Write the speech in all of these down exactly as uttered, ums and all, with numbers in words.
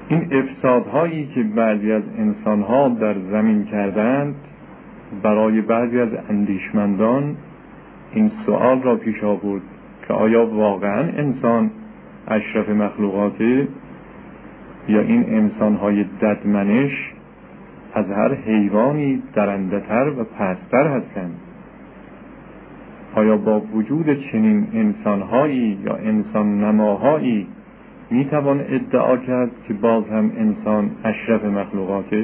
این افسادهایی که بعضی از انسانها در زمین کردند برای بعضی از اندیشمندان این سوال را پیش آورد که آیا واقعا انسان اشرف مخلوقاته یا این انسانهای ددمنش از هر حیوانی درنده‌تر و پست‌تر هستند؟ آیا با وجود چنین انسانهایی یا انسان نماهایی میتوان ادعا کرد که باز هم انسان اشرف مخلوقاته؟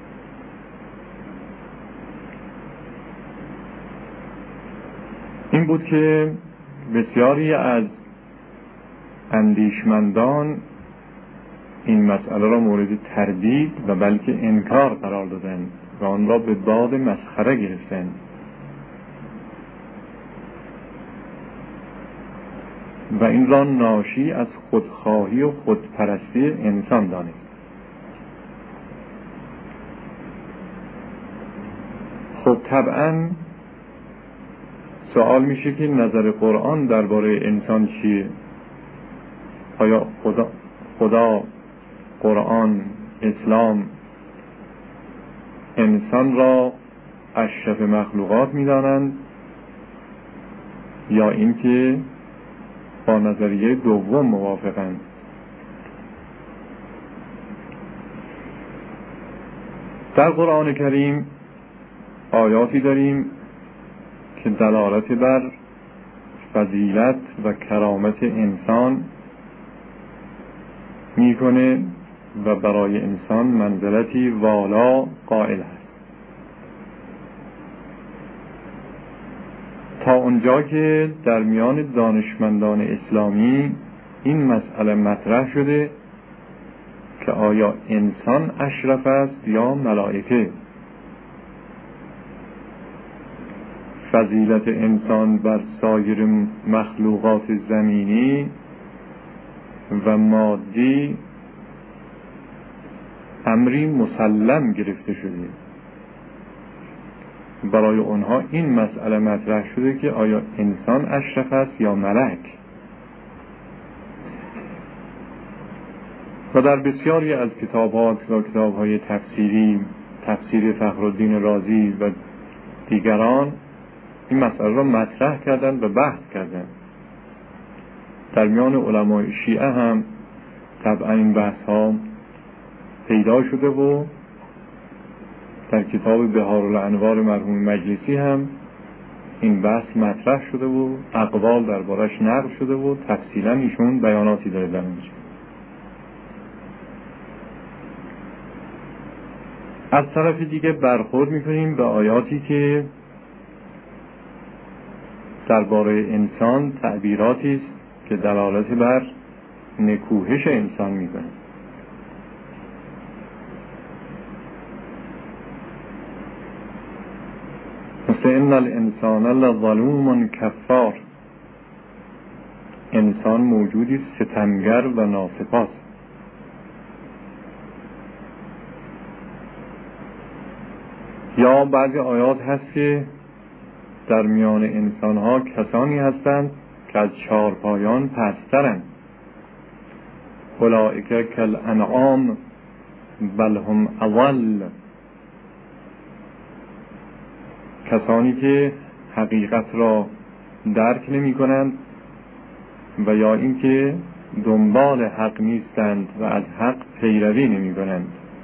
این بود که بسیاری از اندیشمندان این مسئله را مورد تردید و بلکه انکار قرار دادند و آن را به باد مسخره گرفتند و این را ناشی از خودخواهی و خودپرستی انسان دانست. خب طبعا سوال میشه که نظر قرآن درباره انسان چیه؟ آیا خدا, خدا قرآن، اسلام انسان را اشرف مخلوقات میدانند یا اینکه با نظریه دوم موافقند؟ در قرآن کریم آیاتی داریم که دلالت بر فضیلت و کرامت انسان میکنه و برای انسان منزلتی والا قائل است. تا اونجا که در میان دانشمندان اسلامی این مسئله مطرح شده که آیا انسان اشرف است یا ملائکه؟ فضیلت انسان بر سایر مخلوقات زمینی و مادی امری مسلم گرفته شده. برای اونها این مسئله مطرح شده که آیا انسان اشرف است یا ملک. و در بسیاری از کتابات و کتاب‌های تفسیری، تفسیر فخرالدین رازی و دیگران این مسئله را مطرح کردند و بحث کردند. در میان علمای شیعه هم طبعا این بحث ها پیدا شده و در کتاب بهارالانوار مرحوم مجلسی هم این بحث مطرح شده و اقوال دربارش نقل شده و تفصیلا ایشون بیاناتی داره در اینجا. از طرف دیگه برخورد میکنیم به آیاتی که درباره انسان تعبیراتی است که دلالت بر نکوهش انسان میکنه. مثل ان الانسان لظلوم کفار، انسان موجودی ستمگر و ناسپاس. یا بعضی آیات هست که در میان انسانها کسانی هستند که از چارپایان پسترند. اولئک کالانعام بل هم اضل، کسانی که حقیقت را درک نمی کنند و یا اینکه دنبال حق نیستند و از حق پیروی نمی کنند.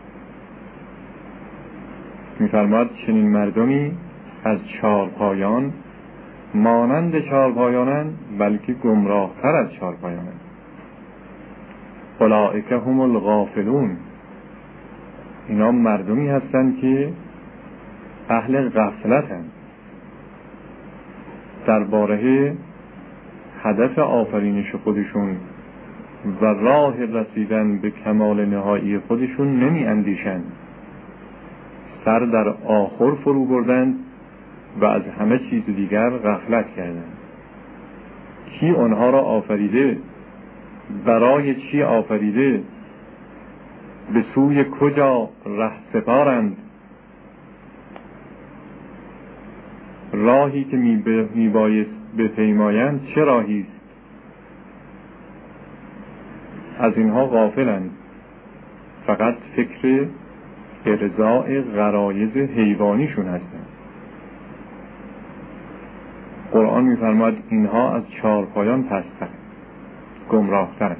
می فرماد چنین مردمی از چارپایان مانند چارپایانند بلکه گمراهتر از چارپایانند. اولئک هم الغافلون، اینا مردمی هستند که اهل غفلتند درباره هدف آفرینش خودشون و راه رسیدن به کمال نهایی خودشون نمی اندیشند. سر در آخر فرو بردند و از همه چیز دیگر غفلت کردند. کی آنها را آفریده؟ برای چی آفریده؟ به سوی کجا ره سپارند؟ راهی که می بایست بپیمایند چه راهی است؟ از اینها غافلند. فقط فکر ارضاء غرایز حیوانیشون هستن. قرآن می‌فرماید اینها از چهارپایان پست‌تر، گمراه‌ترند.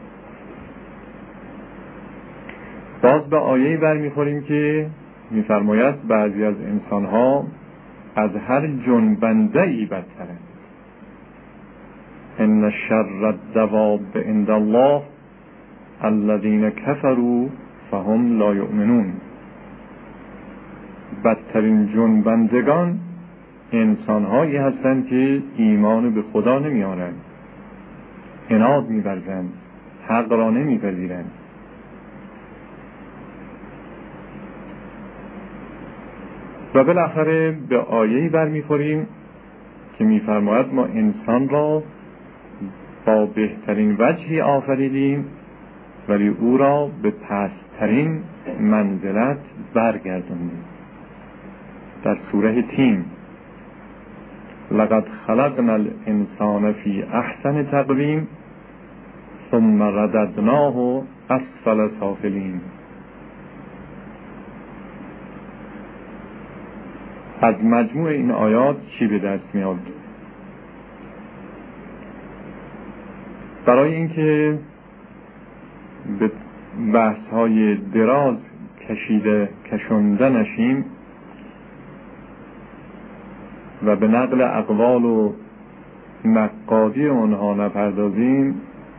باز به آیه‌ای برمیخوریم که می‌فرماید بعضی از انسان‌ها از هر جنبنده‌ای بدترند. ان شر الدواب عند الله الذين كفروا فهم لا یؤمنون. بدترین جنبندگان انسان‌هایی هستند که ایمان به خدا نمی‌آورند، عناد می‌ورزند، حق را نمی‌پذیرند. و بالاخره به آیه‌ای برمیخوریم که می‌فرماید ما انسان را با بهترین وجهی آفریدیم ولی او را به پست‌ترین منزلت برگرداندیم. در سوره تین لقد خلقنا الانسان فی احسن تقویم ثم رددناه اسفل سافلین. از مجموع این آیات چی به دست میاد؟ برای اینکه به بحث‌های دراز کشیده کشنده نشیم و به نقل اقوال و نقادی آنها نپردازیم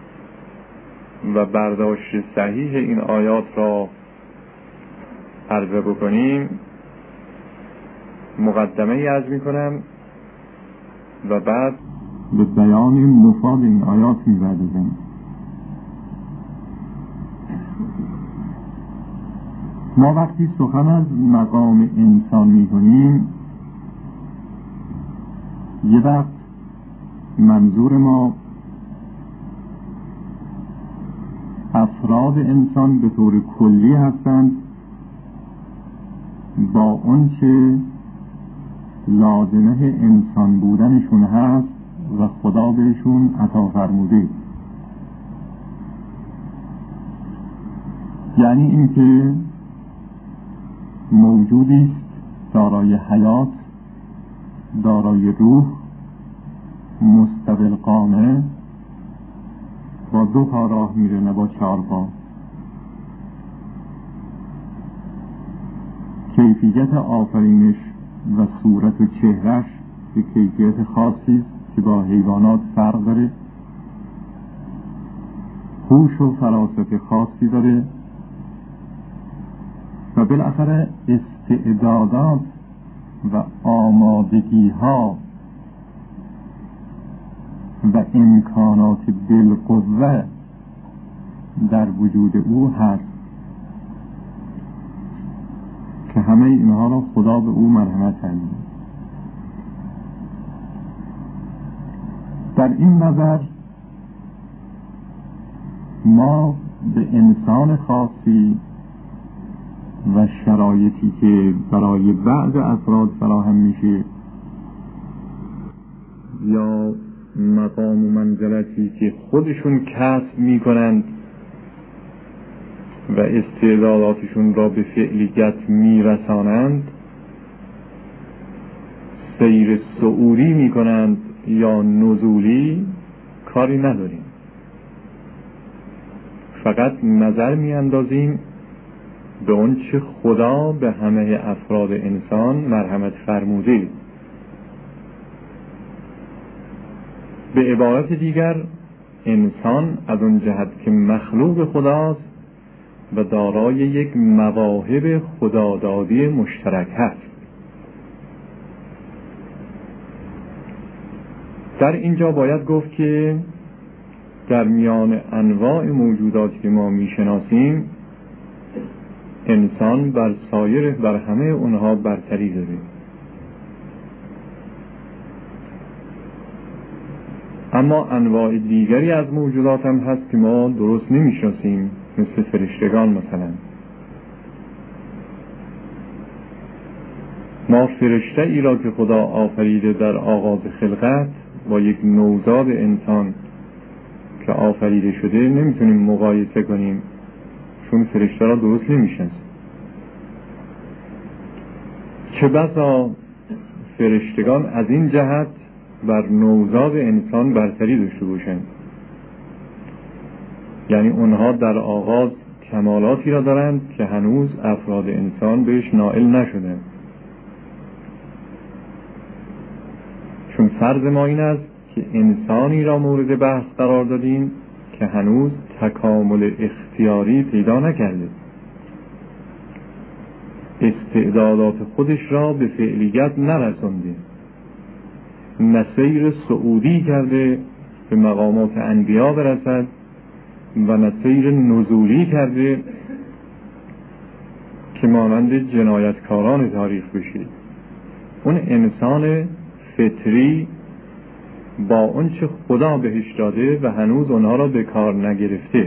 و برداشت صحیح این آیات را عرضه بکنیم، مقدمه ای عرض می‌کنم و بعد به بیان مفاد این آیات می‌پردازیم. ما وقتی سخن از مقام انسان می‌کنیم، یه وقت منظور ما افراد انسان به طور کلی هستند با اون که لازمه انسان بودنشون هست و خدا بهشون عطا فرموده. یعنی اینکه موجودی است دارای حیات، دارای روح، مستقل قامه، با دو پا راه میره نه با چهار پا. کیفیت آفرینش و صورت و چهرش به کیفیت خاصی است که با حیوانات فرق داره، هوش و فراست خاصی داره و بالاخره استعدادات و آمادگی ها و امکانات بالقوه در وجود او هست که همه اینها را خدا به او مرحمت کرده. در این نظر ما به انسان خاصی و شرایطی که برای بعض افراد فراهم میشه یا مقام و منزلتی که خودشون کسب میکنند و استعداداتشون را به فعلیت میرسانند، سیر صعودی میکنند یا نزولی، کاری نداریم. فقط نظر میاندازیم به اون چه خدا به همه افراد انسان مرحمت فرموده. به عبارت دیگر انسان از اون جهت که مخلوق خداست و دارای یک مواهب خدادادی مشترک هست. در اینجا باید گفت که در میان انواع موجوداتی که ما میشناسیم انسان بر سایر بر همه اونها برتری داره. اما انواع دیگری از موجودات هم هست که ما درست نمیشناسیم، مثل فرشتگان مثلا. ما فرشته ای را که خدا آفریده در آغاز خلقت با یک نوزاد انسان که آفریده شده نمیتونیم مقایسه کنیم، چون فرشته را درست نمیشناسه. چه بسا فرشتگان از این جهت بر نوزاد انسان برتری داشته باشند، یعنی اونها در آغاز کمالاتی را دارند که هنوز افراد انسان بهش نائل نشدند. چون فرض ما این است که انسانی را مورد بحث قرار دادیم که هنوز تکامل اختیاری پیدا نکرده، استعدادات خودش را به فعلیت نرسانده، نه سیر صعودی کرده به مقامات انبیا برسد و نه سیر نزولی کرده که مانند جنایتکاران تاریخ بشه. اون انسان فطری با اون چه خدا بهش داده و هنوز اونها را به کار نگرفته.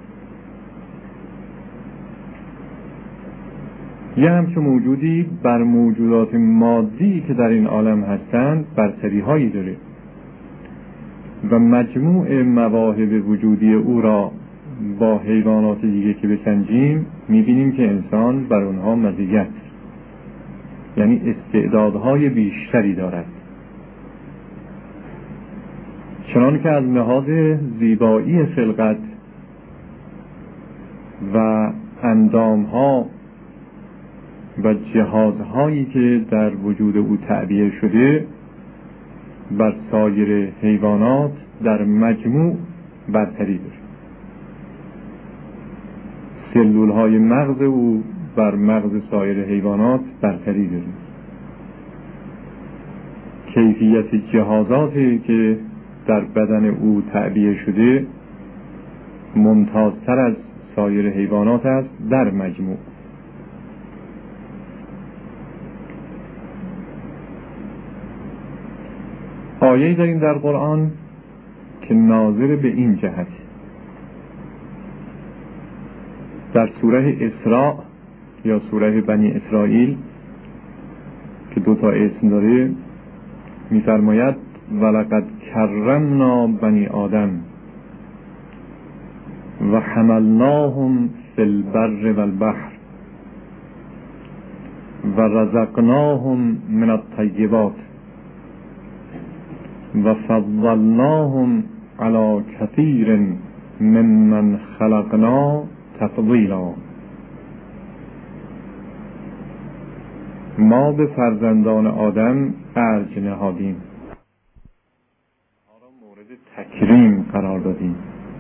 یه همچون موجودی بر موجودات مادی که در این عالم هستند برتری هایی داره و مجموع مواهب وجودی او را با حیوانات دیگه که بسنجیم میبینیم که انسان بر اونها مزیت، یعنی استعدادهای بیشتری دارد. چنان که از لحاظ زیبایی خلقت و اندامها و جهازهایی که در وجود او تعبیه شده بر سایر حیوانات در مجموع برتری دارد. سلولهای مغز او بر مغز سایر حیوانات برتری دارد. کیفیت جهازاتی که در بدن او تعبیه شده ممتازتر از سایر حیوانات است در مجموع. آیه‌ای داریم در قرآن که ناظر به این جهت. در سوره اسراء یا سوره بنی اسرائیل که دو تا اسم داره می‌فرماید ولقد کرمنا بنی آدم و حملناهم فی البر والبحر و رزقناهم من الطیبات و فضلناهم علی کثیر ممن خلقنا تفضیلا. ما به فرزندان آدم ارج نهادیم، آنها را مورد تکریم قرار دادیم،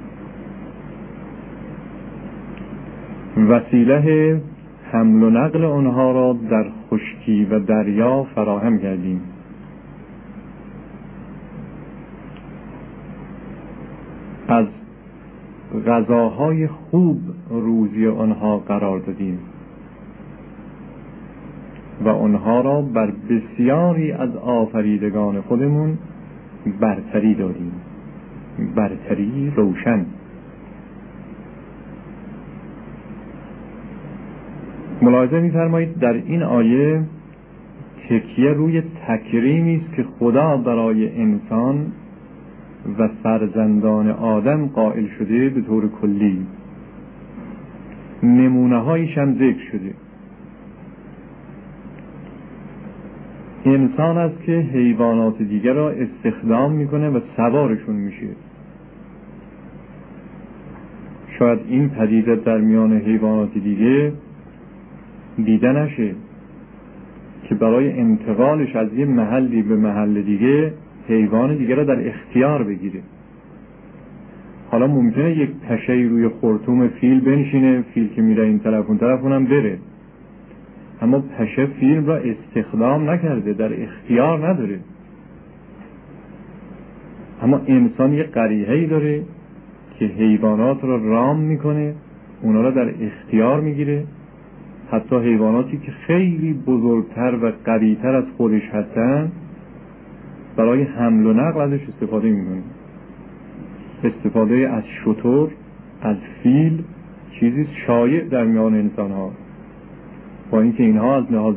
وسیله حمل و نقل آنها را در خشکی و دریا فراهم کردیم. از غذاهای خوب روزی آنها قرار دادیم و آنها را بر بسیاری از آفریدگان خودمون برتری دادیم، برتری روشن. ملاحظه می‌فرمایید در این آیه تکیه روی تکریمی است که خدا برای انسان و فرزندان آدم قائل شده به طور کلی. نمونه هایش هم ذکر شده. انسان است که حیوانات دیگر را استخدام میکنه و سوارشون میشه. شاید این پدیده در میان حیوانات دیگه دیده نشه که برای انتقالش از یه محلی به محل دیگه حیوان دیگه را در اختیار بگیره. حالا ممکنه یک پشه روی خرطوم فیل بنشینه، فیل که میره این طرف اون طرف اونم بره، اما پشه فیل را استخدام نکرده، در اختیار نداره. اما انسان یک قریحه‌ای داره که حیوانات را رام میکنه، اونا را در اختیار میگیره. حتی حیواناتی که خیلی بزرگتر و قوی‌تر از خودش هستن برای حمل و نقل ازش استفاده میکنه. استفاده از شتر، از فیل چیزی شایع در میان انسان ها، با اینکه اینها از لحاظ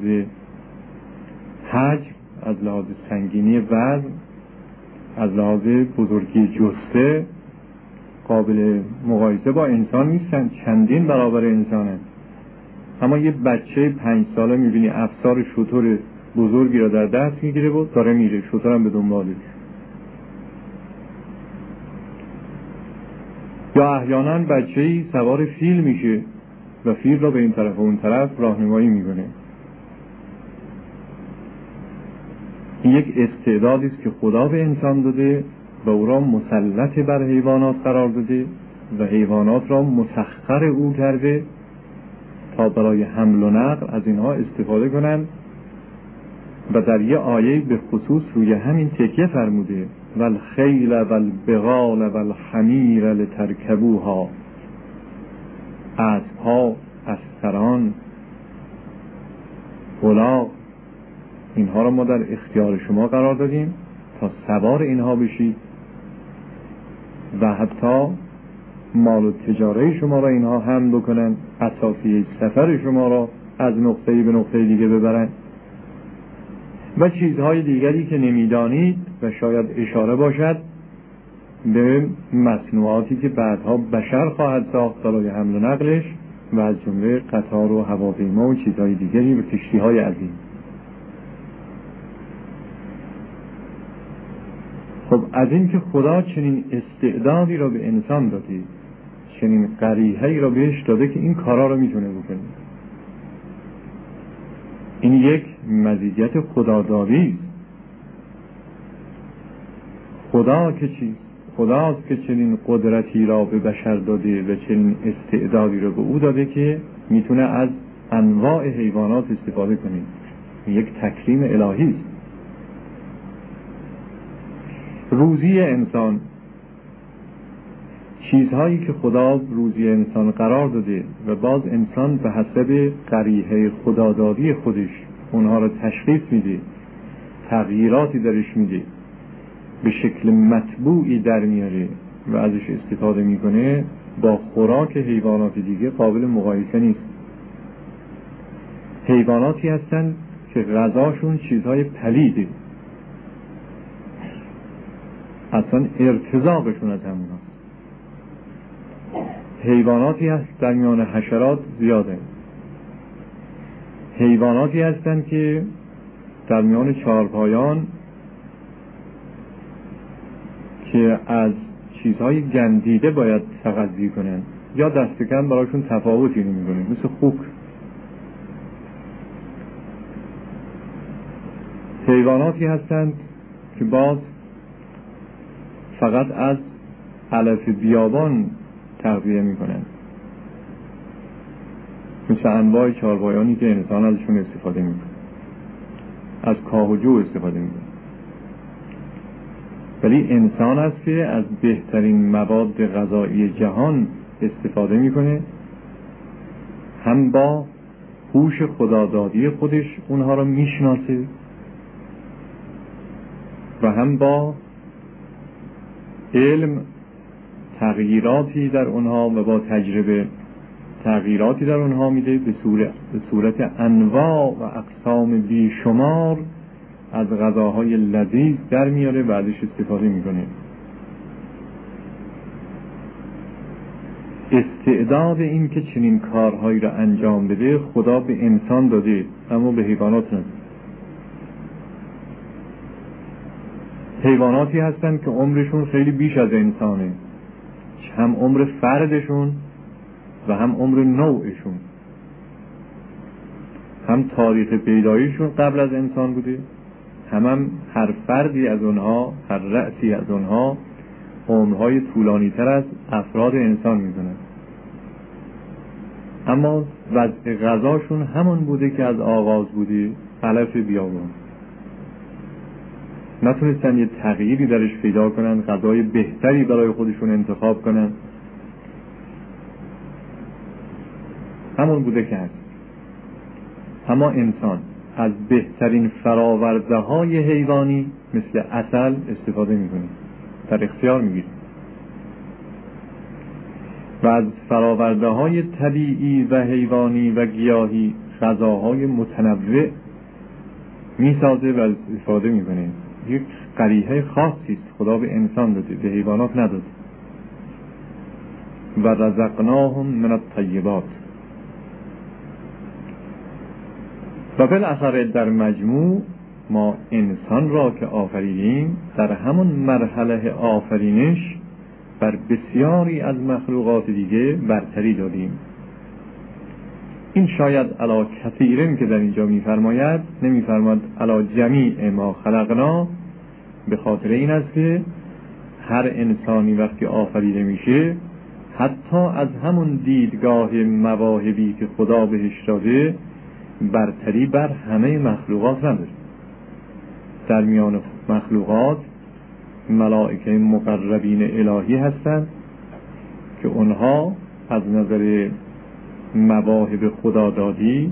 حجم، از لحاظ سنگینی وزن، از لحاظ بزرگی جثه قابل مقایسه با انسان نیستن، چندین برابر انسانن. اما یه بچه پنج ساله میبینی افسار شتر بزرگی را در دست میگیره و داره میره، شتر هم به دنبالش. یا احیانا بچه‌ای سوار فیل میشه و فیل را به این طرف و اون طرف راهنمایی میکنه. این یک استعدادی است که خدا به انسان داده و او را مسلط بر حیوانات قرار داده و حیوانات را مسخر او کرده تا برای حمل و نقل از اینها استفاده کنند. و در یه آیه به خصوص روی همین تکیه فرموده والخیل والبغال والحمیر لترکبوها، اسبها، استران، الاغ، اینها را ما در اختیار شما قرار دادیم تا سوار اینها بشید و حتی مال و تجاره شما را اینها حمل بکنن، اساسیه سفر شما را از نقطه‌ای به نقطه دیگه ببرن و چیزهای دیگری که نمیدانید و شاید اشاره باشد به مصنوعاتی که بعدها بشر خواهد ساخت برای حمل و نقلش و از جمله قطار و هواپیما و چیزهای دیگری و کشتی‌های عظیم. خب از این که خدا چنین استعدادی را به انسان داده، چنین قریحه‌ای را بهش داده که این کارا را میتونه بکنه، این یک مزیت خدادادی است. خدا که چی؟ خداست که چنین قدرتی را به بشر داده و چنین استعدادی را به او داده که میتونه از انواع حیوانات استفاده کنه. یک تکریم الهی است. روزی انسان، چیزهایی که خدا روزی انسان قرار داده و باز انسان به حسب قریحه خدادادی خودش اونها رو تشخیص میده، تغییراتی درش میده، به شکل مطبوعی در میاره و ازش استفاده میکنه، با خوراک حیوانات دیگه قابل مقایسه نیست. حیواناتی هستن که غذاشون چیزهای پلیده، اصلا ارتزاقشون از همون هست. حیواناتی هست در میان حشرات زیاده، حیواناتی هستند که در میان چهارپایان که از چیزهای گندیده باید تغذیه کنن یا دست کم براشون تفاوتی نمی‌کنه، مثل خوک. حیواناتی هستند که باز فقط از علف بیابان تغذیه میکنن، مثل انواع چهارپایانی که انسان ازشون استفاده میکنه، از کاه و جو استفاده میکنه. ولی انسان است که از بهترین مواد غذایی جهان استفاده میکنه، هم با هوش خدادادی خودش اونها رو میشناسه و هم با علم تغییراتی در اونها و با تجربه تغییراتی در اونها میده، به صورت, به صورت انواع و اقسام بیشمار از غذاهای لذیذ در میاره و ازش استفاده میکنه. استعداد این که چنین کارهایی را انجام بده خدا به انسان داده، اما به حیوانات نداده. حیواناتی هستند که عمرشون خیلی بیش از انسانه، هم عمر فردشون و هم عمر نوعشون، هم تاریخ پیدایشون قبل از انسان بوده، هم, هم هر فردی از اونها، هر رأسی از اونها عمرهای طولانی تر از افراد انسان میدونن، اما وضع غذاشون همون بوده که از آغاز بوده، علف بیابان. نتونستن یه تغییری درش پیدا کنن، غذای بهتری برای خودشون انتخاب کنن، همون بوده که هست. اما انسان از بهترین فراورده های حیوانی مثل عسل استفاده میکنه، در اختیار میگیره، و از فراورده های طبیعی و حیوانی و گیاهی غذاهای متنوع میسازه و استفاده میکنه. یک قریحه خاصی است خدا به انسان داده، به حیوانات نداده. و رزقناهم من الطیبات. و بالاخره در مجموع ما انسان را که آفریدیم در همون مرحله آفرینش بر بسیاری از مخلوقات دیگه برتری دادیم. این شاید علی کثیرن که در اینجا میفرماید، نمیفرماید علی جمیع ما خلقنا، به خاطر این است که هر انسانی وقتی آفریده میشه حتی از همون دیدگاه مواهبی که خدا بهش داده برتری بر همه مخلوقات نداره. در میان مخلوقات ملائکه مقربین الهی هستند که اونها از نظر مواهب خدادادی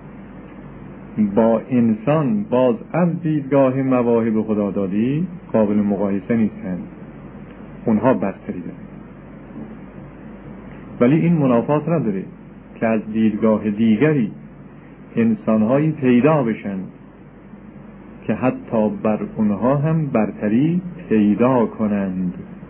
با انسان باز از دیدگاه مواهب خدادادی قابل مقایسه نیستند، اونها برتری دارند. ولی این منافات نداره که از دیدگاه دیگری انسانهایی پیدا بشن که حتی بر اونها هم برتری پیدا کنند.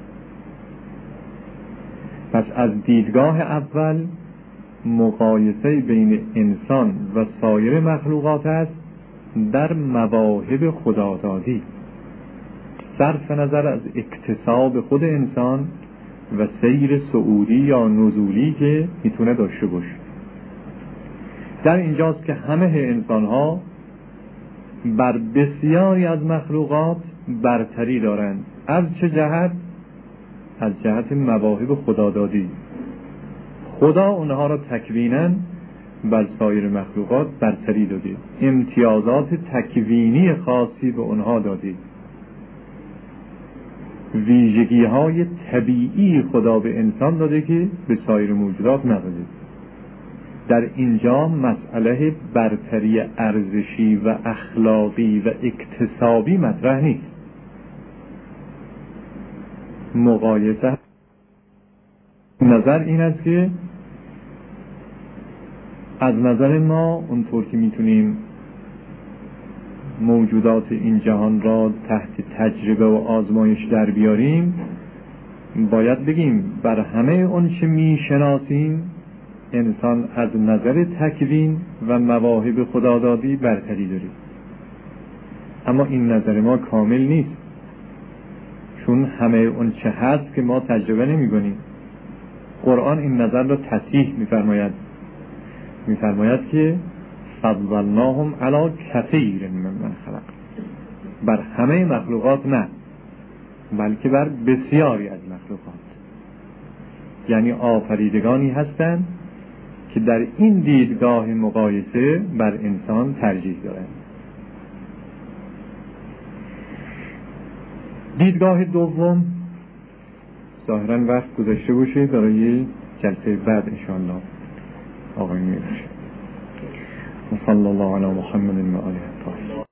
پس از دیدگاه اول مقایسه بین انسان و سایر مخلوقات است در مواهب خدادادی، صرف نظر از اکتساب خود انسان و سیر صعودی یا نزولی که میتونه داشته باشه. در اینجاست که همه انسان ها بر بسیاری از مخلوقات برتری دارند. از چه جهت؟ از جهت مواهب خدادادی. خدا اونها را تکویناً بر سایر مخلوقات برتری داده، امتیازات تکوینی خاصی به اونها داده، ویژگی های طبیعی خدا به انسان داده که به سایر موجودات نداده. در اینجا مسئله برتری ارزشی و اخلاقی و اکتسابی مطرح نیست. مقایسه نظر این است که از نظر ما اونطور که میتونیم موجودات این جهان را تحت تجربه و آزمایش در بیاریم، باید بگیم بر همه اون چه میشناسیم انسان از نظر تکوین و مواهب خدادادی برتری داره. اما این نظر ما کامل نیست، چون همه اون چه هست که ما تجربه نمی کنیم. قرآن این نظر را تصحیح می‌فرماید، می‌فرماید که فضلناهم علی کثیر ممن خلق، بر همه مخلوقات نه، بلکه بر بسیاری از مخلوقات. یعنی آفریدگانی هستند که در این دیدگاه مقایسه بر انسان ترجیح دارند. دیدگاه دوم ظاهراً وقت گذاشته باشه برای جلسه بعد انشاءالله آقای میرشه. صلی الله علی محمد و آله الطاهرین.